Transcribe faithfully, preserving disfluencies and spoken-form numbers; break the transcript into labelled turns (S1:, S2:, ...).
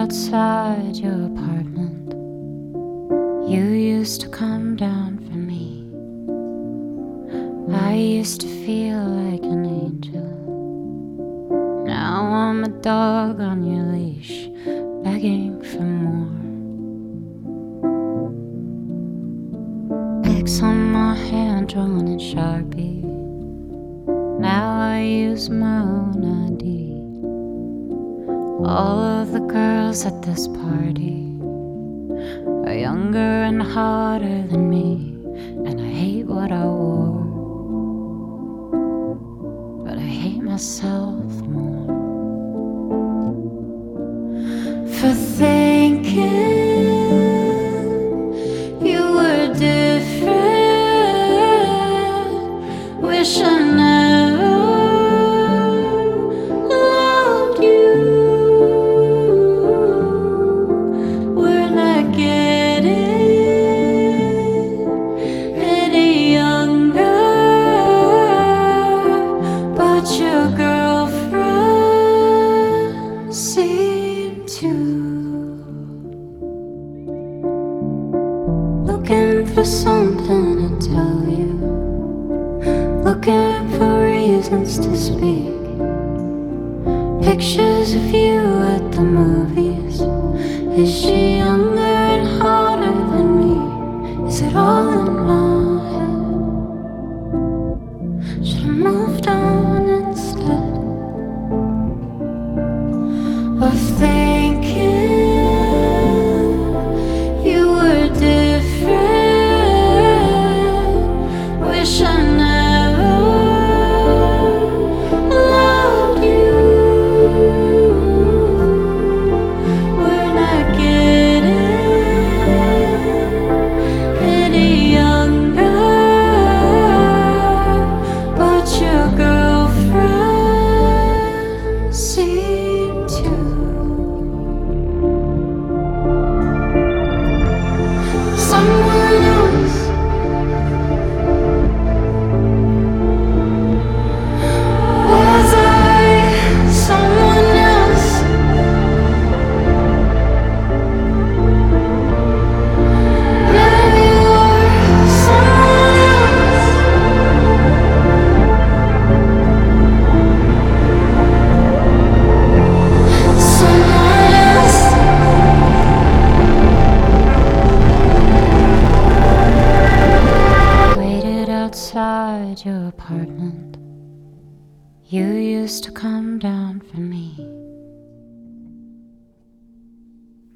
S1: outside your apartment. You used to come down for me. I used to feel like an angel. Now I'm a dog on your leash, begging for more. X on my hand, drawn in Sharpie. Now I use my own I D. All of the girls at this party are younger and hotter than me, and I hate what I wore, but I hate myself more for thinking you were different. Wish I never loved you. We're not getting any younger, but your girlfriend seemed to. Looking for something to tell you, looking for reasons to speak. Pictures of you at the movies. Is she younger and hotter than me? Is it all in my head? Should I moved on instead of thinking you were different? Wish I never loved you. We're not getting any younger, but your girlfriend seemed to. Someone else. Was I someone else? Maybe you're someone else. Someone else. Waited outside your apartment. You used to come down for me.